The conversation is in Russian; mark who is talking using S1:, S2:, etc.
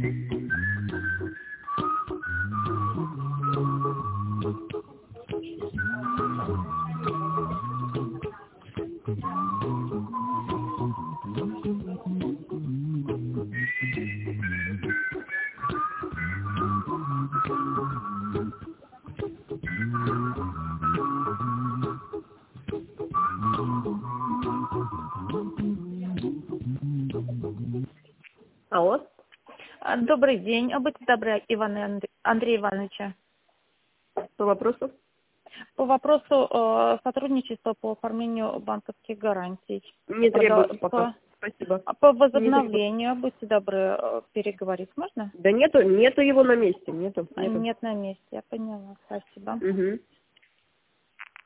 S1: Алло.
S2: Добрый день. Будьте добры, Андрей Ивановича.
S1: По вопросу?
S2: По вопросу сотрудничества по оформлению банковских гарантий.
S1: Не требуется пока. Спасибо.
S2: По возобновлению, будьте добры, переговорить можно?
S1: Да нету его на месте. Нету.
S2: Нет на месте, я поняла. Спасибо.
S1: Угу.